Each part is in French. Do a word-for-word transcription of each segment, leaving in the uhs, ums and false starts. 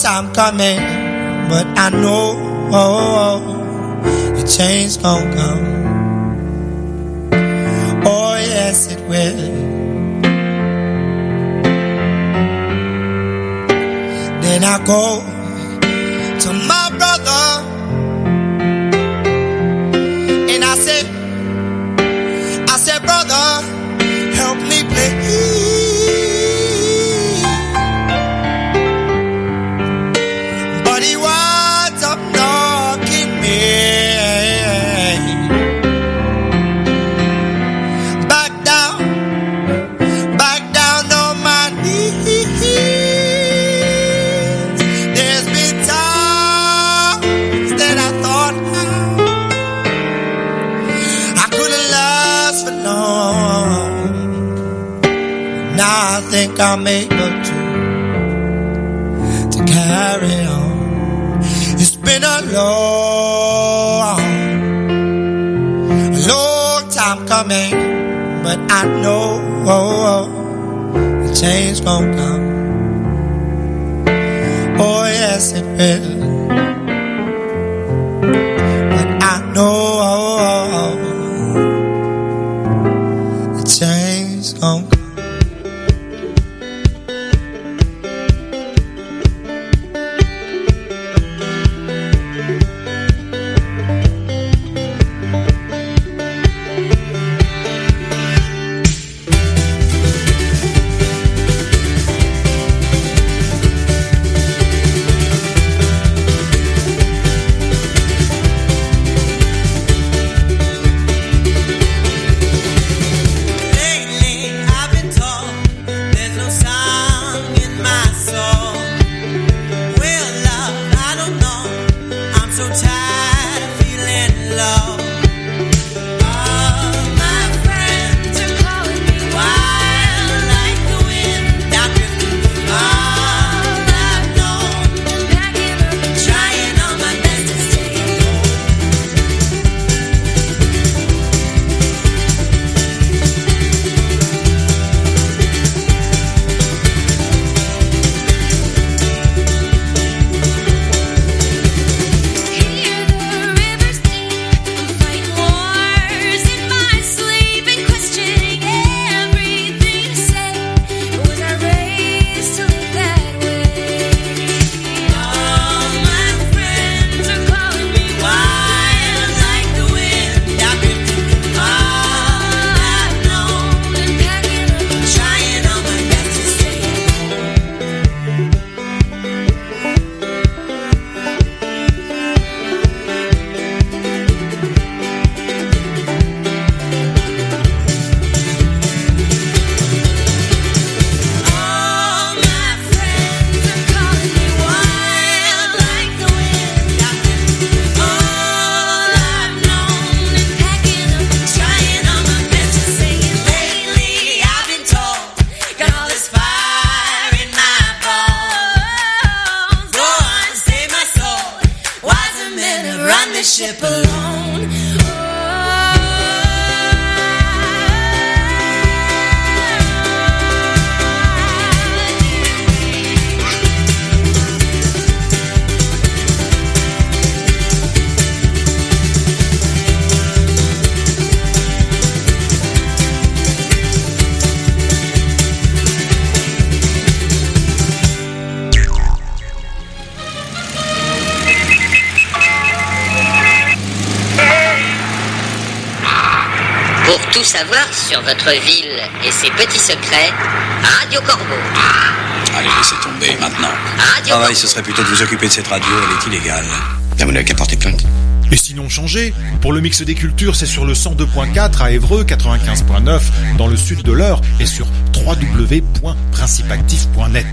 time coming, but I know oh, the change gon' come. Oh yes it will. Then I go to my brother and I said, I said, brother, help me please. But he winds up knocking me back down, back down on my knees. There's been times that I thought I couldn't last for long. Now I think I'm able to to carry on. It's been a long, a long time coming, but I know oh, the change gon' come. Oh yes it will. But I know oh, the change gon' come. Tout savoir sur votre ville et ses petits secrets, Radio Corbeau. Allez, laissez tomber maintenant. Radio Travail, ce serait plutôt de vous occuper de cette radio, elle est illégale. Là, vous n'avez qu'à porter plainte. Et sinon changez. Pour le mix des cultures, c'est sur le cent deux point quatre à Évreux, quatre-vingt-quinze point neuf dans le sud de l'Eure et sur w w w point principactif point net.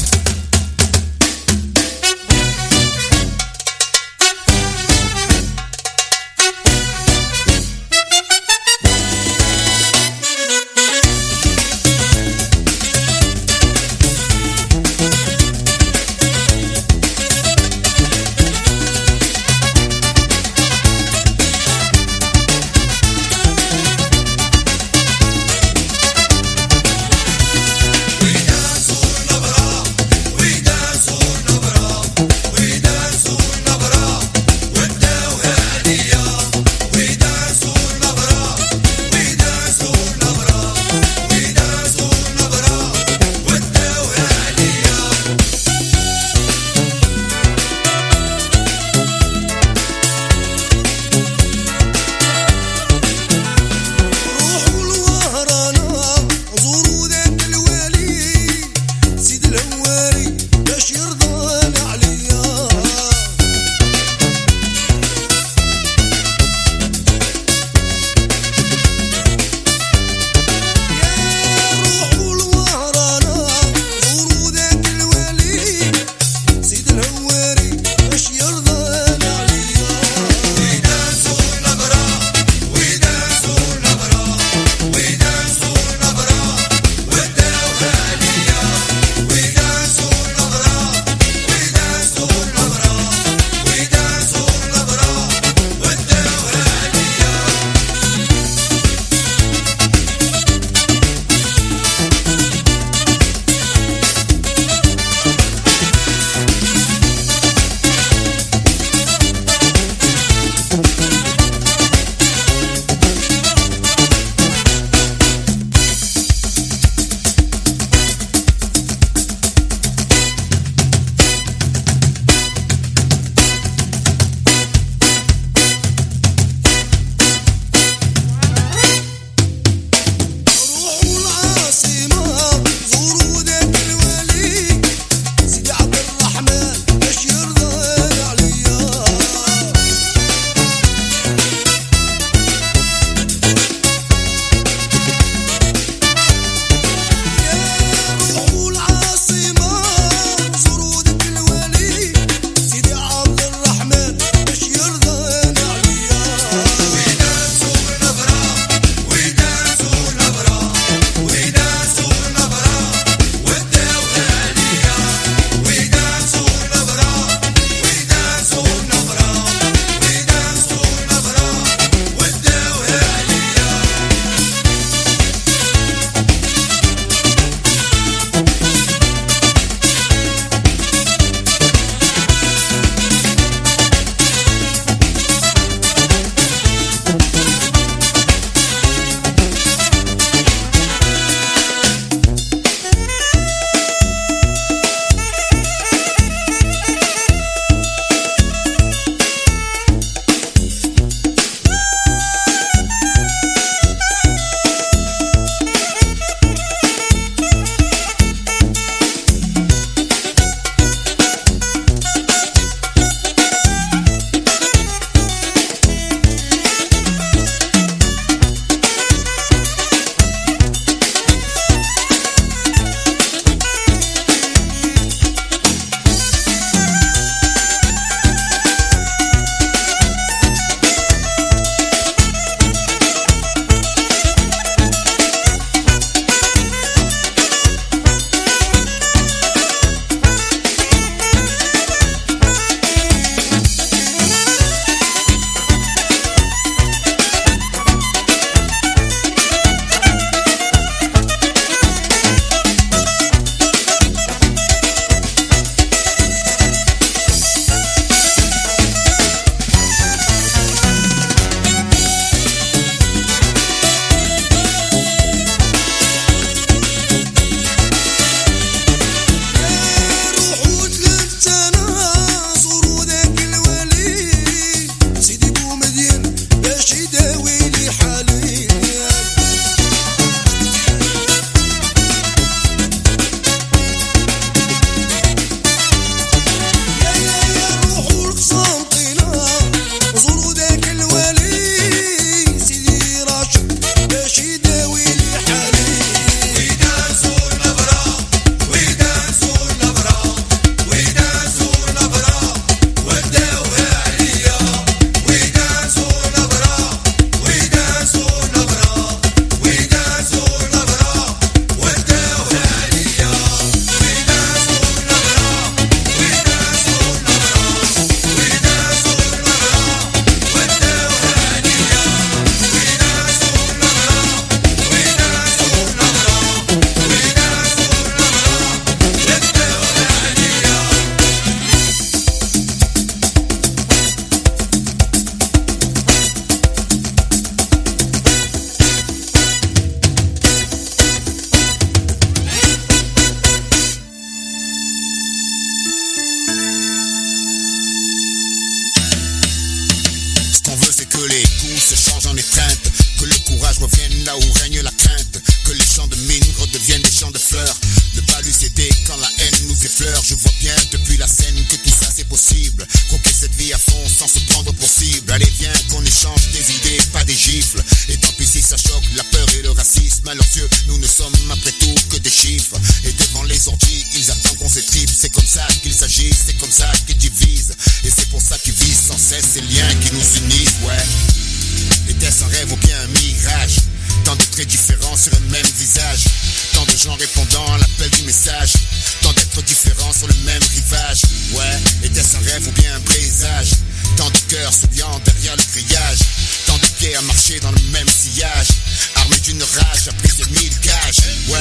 je vois bien depuis la scène que tout ça c'est possible. Croquer cette vie à fond sans se prendre pour cible. Allez viens qu'on échange des idées, pas des gifles. Et tant pis si ça choque la peur et le racisme. À leurs yeux, nous ne sommes après tout que des chiffres. Et devant les orgies, ils attendent qu'on s'étripe. C'est comme ça qu'ils agissent, c'est comme ça qu'ils divisent. Et c'est pour ça qu'ils visent sans cesse ces liens qui nous unissent, ouais. Était-ce un rêve ou bien un mirage? Tant de traits différents sur un même visage. Tant de gens répondant à l'appel du message. Tant d'êtres différents sur le même rivage. Ouais, était-ce un rêve ou bien un présage? Tant de cœurs s'oubliant derrière le grillage. Tant de pieds à marcher dans le même sillage. Armés d'une rage, après ces mille gages. Ouais.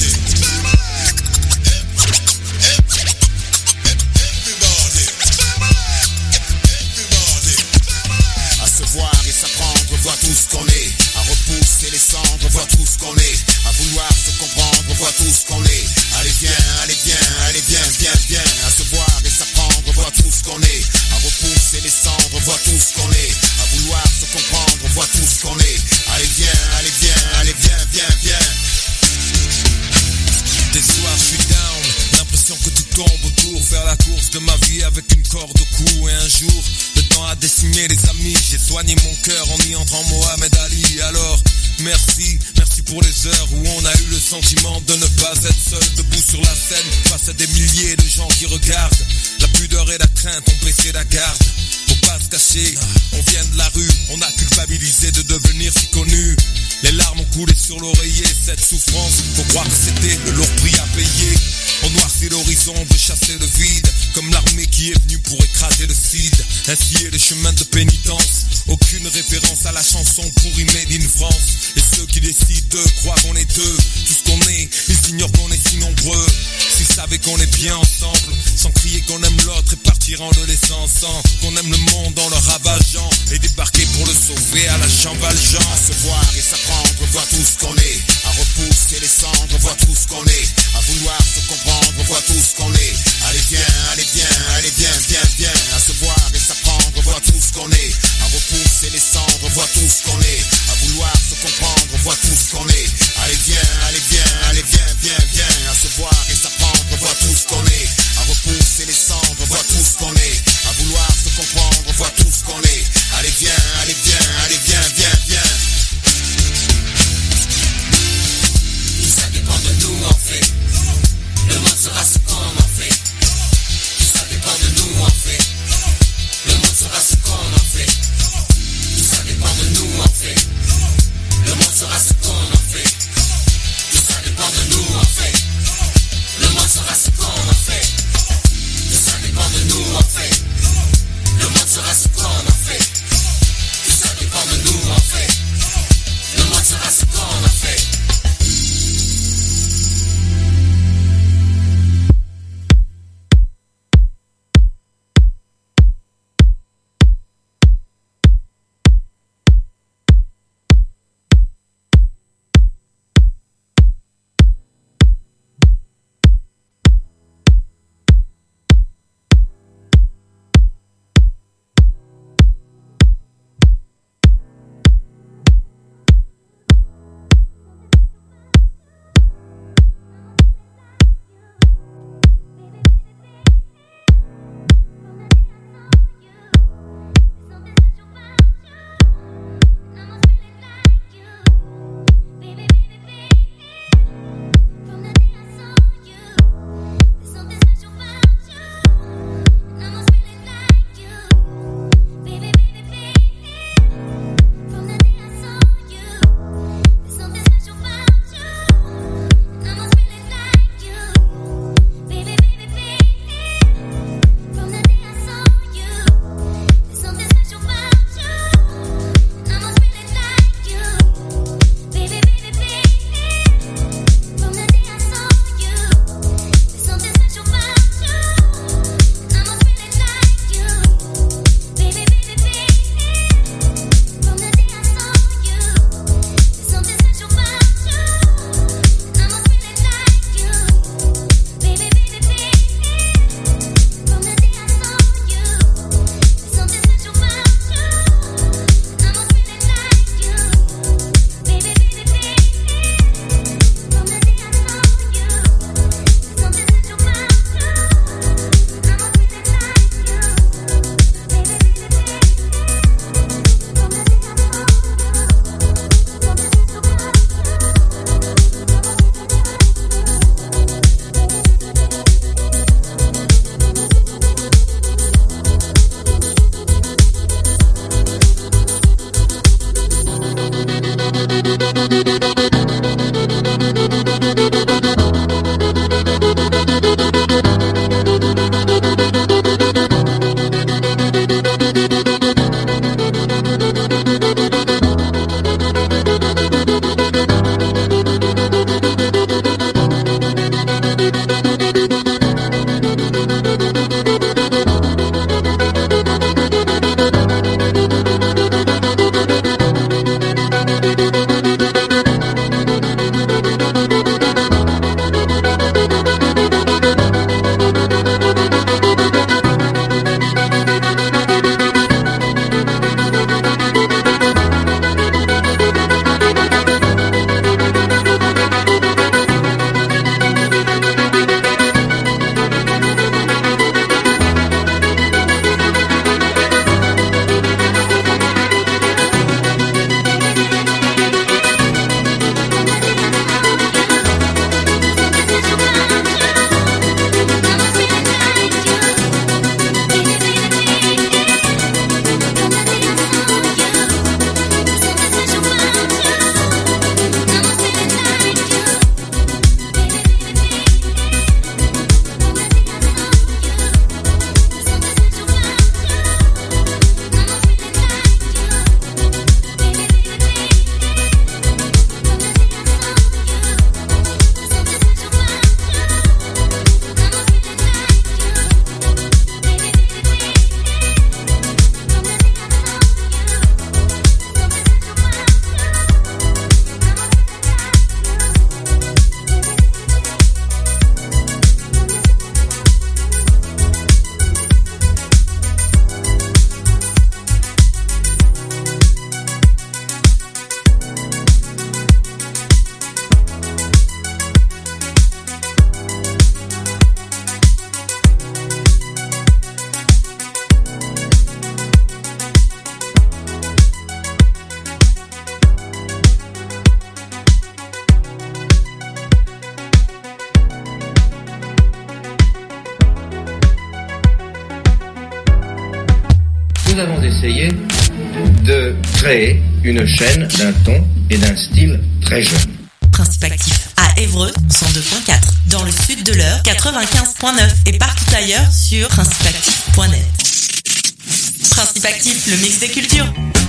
À se voir et s'apprendre, voir tout ce qu'on est. À repousser les cendres, voir tout ce qu'on est. À vouloir se comprendre, voir tout ce qu'on est. Allez viens, allez viens, allez viens, viens, viens. À se voir et s'apprendre, voir tout ce qu'on est. À repousser les cendres, voir tout ce qu'on est. À vouloir se comprendre, voir tout ce qu'on est. Allez viens, allez viens, allez viens, viens, viens. Des soirs je suis down, l'impression que tout tombe autour. Faire la course de ma vie avec une corde au cou. Et un jour, le temps a décimé les amis. J'ai soigné mon cœur en y entrant Mohamed Ali. Alors, merci, merci pour les heures où on a eu le sentiment de ne pas être seul. Debout sur la scène, face à des milliers de gens qui regardent. La pudeur et la crainte ont baissé la garde. Faut pas se cacher, on vient de la rue. On a culpabilisé de devenir si connu. Les larmes ont coulé sur l'oreiller. Cette souffrance, faut croire que c'était le lourd prix à payer. On noircit l'horizon, on veut chasser le vide. Comme l'armée qui est venue pour écraser le cid. Ainsi est le chemin de pénitence. Aucune référence à la chanson pourrie made in France. Et ceux qui décident de croire qu'on est deux. Tout ce qu'on est, ils ignorent qu'on est si nombreux. S'ils savaient qu'on est bien ensemble, sans crier qu'on aime l'autre et partir en le laissant sans. Qu'on aime le monde en le ravageant et débarquer pour le sauver à la Jean Valjean. À se voir et s'apprendre, voir tout ce qu'on est. À repousser les cendres, voir tout ce qu'on est. À vouloir se comprendre, voir tout ce qu'on est. Allez viens, allez viens, allez viens, viens, viens. À se voir et s'apprendre, voir tout ce qu'on est. À repousser les cendres, voir tout ce qu'on est. À vouloir se comprendre, voir tout ce qu'on est. Allez viens, allez viens, allez viens, viens, viens. À se voir et s'apprendre, voir tout ce qu'on est. À repousser les cendres, voir tout ce qu'on est. À vouloir se comprendre, voir tout ce qu'on est. Allez viens, allez viens, allez viens, viens, viens. Tout ça dépend de nous en fait. Le monde sera ce qu'on en fait. avons essayé de créer une chaîne d'un ton et d'un style très jeune. Principe Actif à Évreux, cent deux virgule quatre. Dans le sud de l'Eure, quatre-vingt-quinze virgule neuf. Et partout ailleurs sur principe actif point net. Principe Actif, le mix des cultures.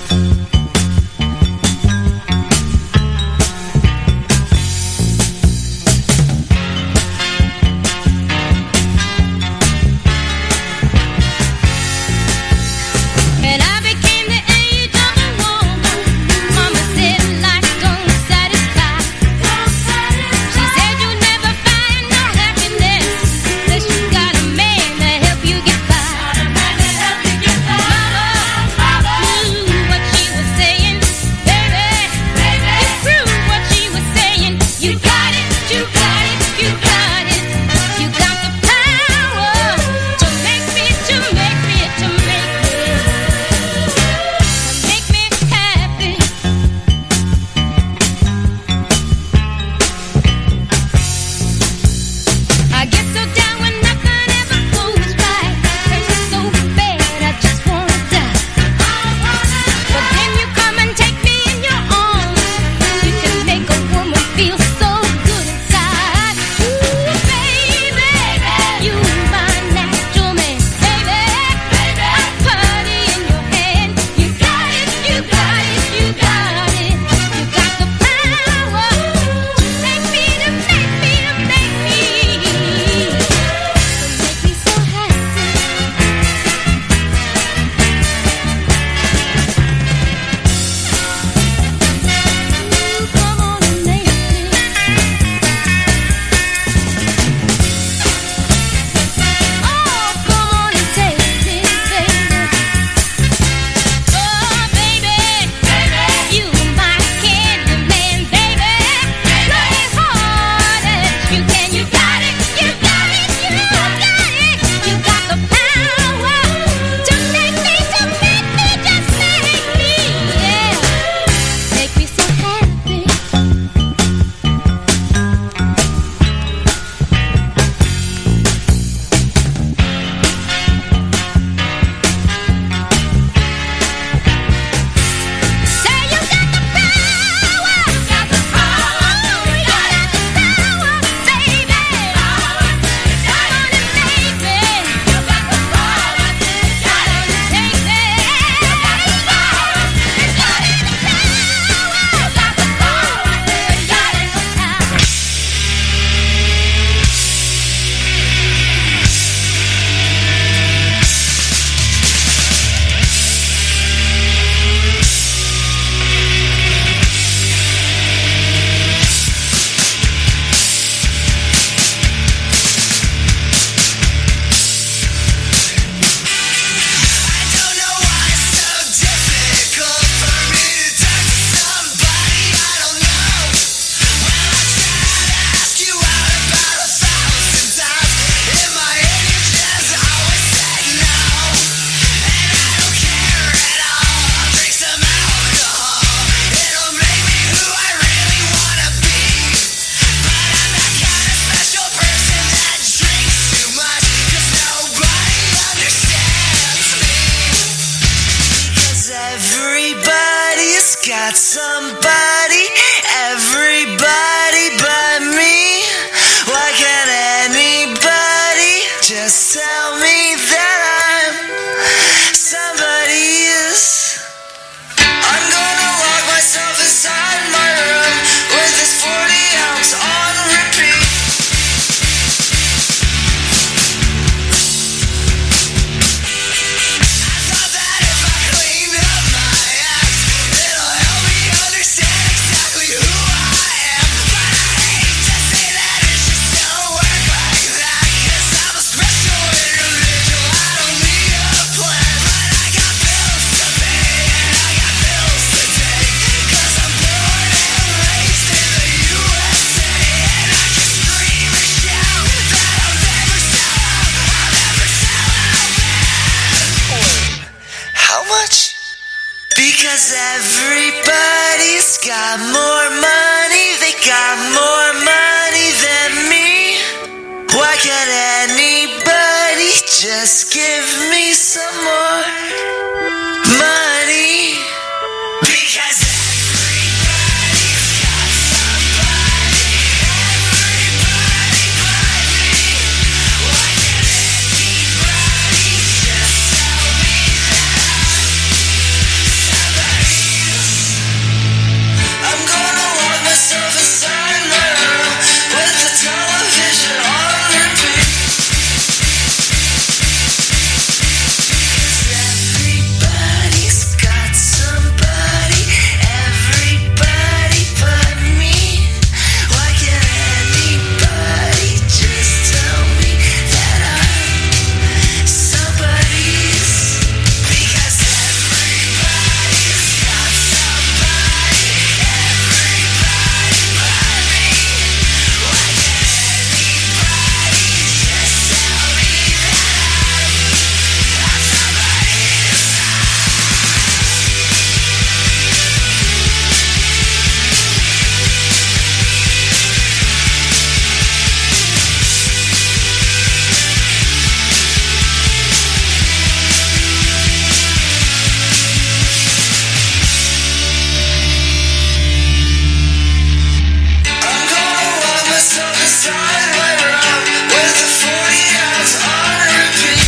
got somebody, everybody but me. Why can't anybody just tell me that I'm somebody else? I'm gonna lock myself inside my room with this forty ounce on repeat. I thought that if I cleaned up my act, it'll help me understand exactly who I am. But I hate to say that it just don't work like that, 'cause I'm a special individual, I don't need a plan. But I got bills to pay and I got bills to take, 'cause I'm born and raised in the U S A. And I can scream and shout that I'll never sell out, I'll never sell out, man. How much? Because everybody's got more money, they got more money than me. Why can't anybody just give me some more? money. Because everybody's got somebody, everybody but me. Why can't anybody just tell me that I'm somebody? I'm gonna walk myself inside my room with the television on repeat. Everybody's got somebody, everybody but me. Why can't anybody just tell me that I'm somebody's? Because everybody's got somebody, everybody but me. Why can't anybody just tell me that I'm somebody's? I'm gonna walk myself inside my room with the forty ounce on repeat.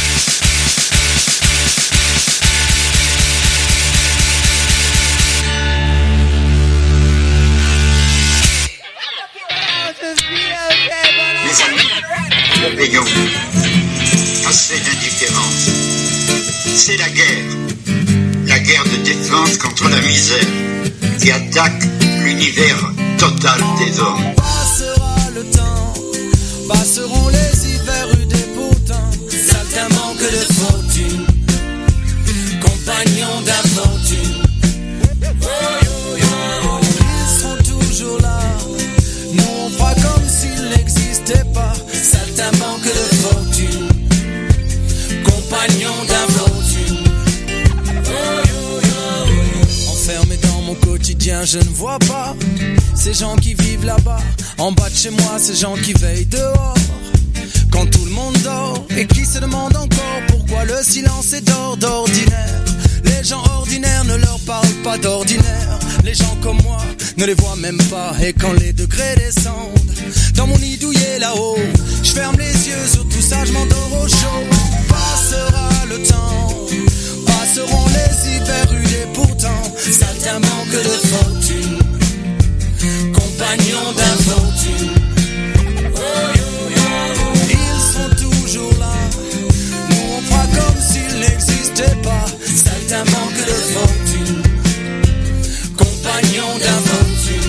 Mes amis, le payons. Assez d'indifférence. C'est la guerre. La guerre de défense contre la misère qui attaque l'univers total des hommes. Passera le temps, passeront les hivers rudes et pourtant, certains manque de fortune, compagnons d'aventure. Ils seront toujours là, nous on fera comme s'ils n'existaient pas, certains manquent de fortune, compagnons d'aventure. Enfermé dans mon quotidien, je ne vois pas ces gens qui vivent là-bas. En bas de chez moi, ces gens qui veillent dehors quand tout le monde dort et qui se demandent encore pourquoi le silence est d'or d'ordinaire. Les gens ordinaires ne leur parlent pas d'ordinaire. Les gens comme moi ne les voient même pas. Et quand les degrés descendent dans mon nid douillet là-haut, je ferme les yeux sur tout ça, je m'endors au chaud. Passera le temps, passeront les hivers rudes et pourtant, certains manquent de fortune, compagnons d'aventure. Ils seront toujours là, nous on fera comme s'ils n'existaient pas, certains manquent de fortune, compagnons d'aventure.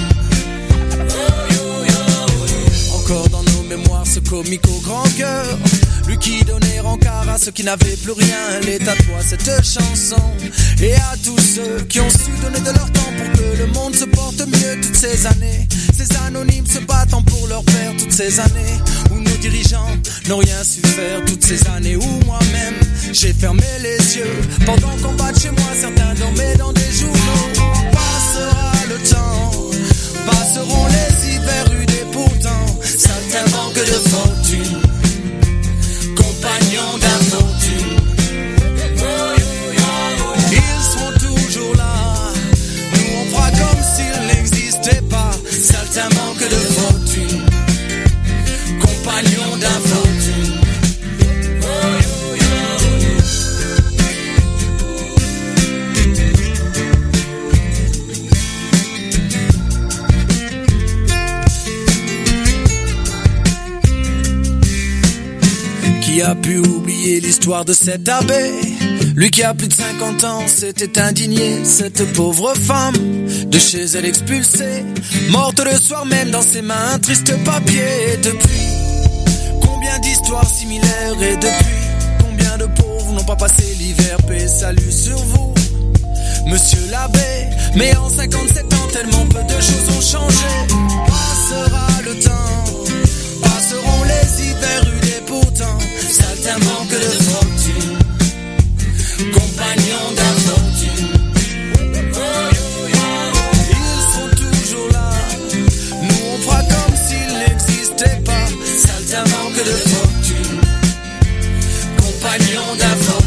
Encore dans nos mémoires ce comique au grand cœur, lui qui donnait rencard à ceux qui n'avaient plus rien. Elle est à toi cette chanson et à tous ceux qui ont su donner de leur temps pour que le monde se porte mieux toutes ces années. Ces anonymes se battant pour leur père toutes ces années où nos dirigeants n'ont rien su faire. Toutes ces années où moi-même j'ai fermé les yeux pendant qu'en bas de chez moi certains dormaient dans des journaux. Passera le temps, passeront les hivers rudes et pourtant, certains manquent de fortune, compagnons d'aventure. Ils seront toujours là, nous on fera comme s'ils n'existaient pas, certains manquent de fortune, compagnons d'aventure. Qui a pu oublier l'histoire de cet abbé? Lui qui a plus de cinquante ans s'était indigné. Cette pauvre femme, de chez elle expulsée, morte le soir même dans ses mains, un triste papier. Et depuis, combien d'histoires similaires? Et depuis, combien de pauvres n'ont pas passé l'hiver? Paix, salut sur vous, monsieur l'abbé. Mais en cinquante-sept ans, tellement peu de choses ont changé. Passera le temps, passeront les hivers rudes et pourtant, certains manquent de fortune, compagnons d'aventure. Ils sont toujours là, nous on fera comme s'ils n'existaient pas, certains manquent de fortune, compagnons d'aventure.